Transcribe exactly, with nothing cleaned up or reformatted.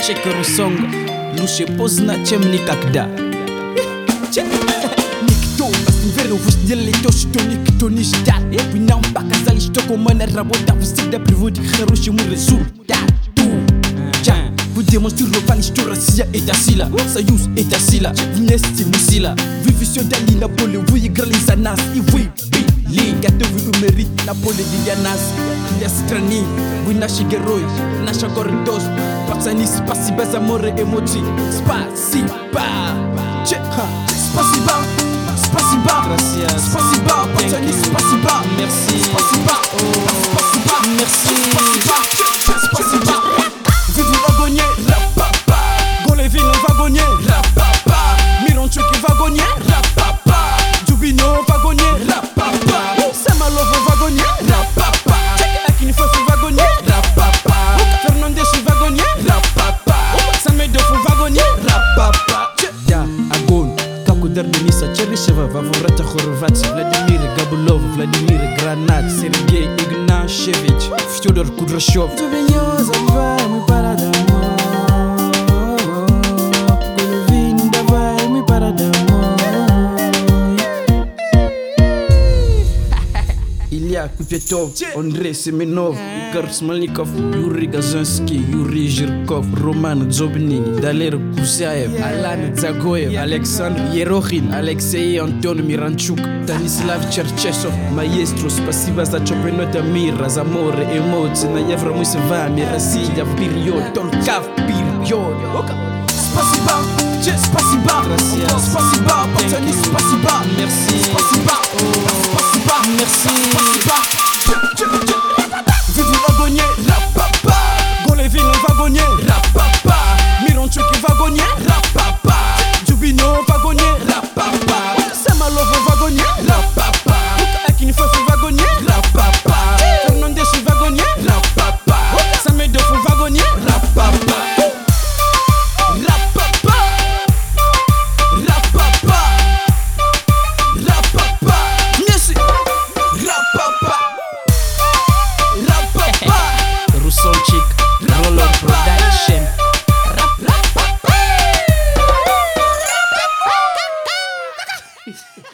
cheki rusonga lushe pozna chemni kakda nikto basivero vusdele toshto nikto nishda winam bakazali shtoko mana rabota vusida privodi kharushi muresul da tu ja vous démontrez le valistora sia et asila sayus et asila nesti musila vivisio dali napole vui gralizanas i vui liga de vu mérite napole dianas ya strani wina shigeroi nasha gordos patsani spasiba zamore emoti spasiba che spasiba spasiba gracias spasiba patsani spasiba merci spasiba spasiba merci spasiba vive l'agonie la papa golevi non vagonnier la papa miron qui vagonnier la papa Dubino vagonnier la papa Samalov vagonnier la papa Akin Fofu vagonnier la papa Fernandez vagonnier la papa Samedo vagonnier la papa da agon kako darnisa cherisheva vavorata khorvati Vladimir Gabulov Vladimir Granat Sergei Ignashevich Fyodor Kudryashov Tuvenyo zava mi paradamo Golovin davai mi paradamo Ilya Kupetov, Andrei Semenov, Igor Smalnikov, Yuri Gazansky, Yuri Zhirkov, Roman Zobnin, Daler Kusaev, Alan Zagoev, Alexandr Yerokhin, Alexei Anton Miranchuk, Stanislav Cherchesov, Maestro, спасибо за чемпионата мира, за море эмоций, на Евро мы с вами, Россия вперед, только вперед. Спасибо, спасибо, Gracias. спасибо, пацаны, спасибо, Merci. спасибо, спасибо, Merci. спасибо. Vive l'agonie, la papa. Golevi non vagonnier, la papa. Miron qui vagonnier, la papa. Dubino vagonnier, la papa. Samalov vagonnier, la papa. Akin Fofu vagonnier, la papa. Fernandez vagonnier, la papa. Samedo vagonnier, la papa. Rusonchik, Roller Production.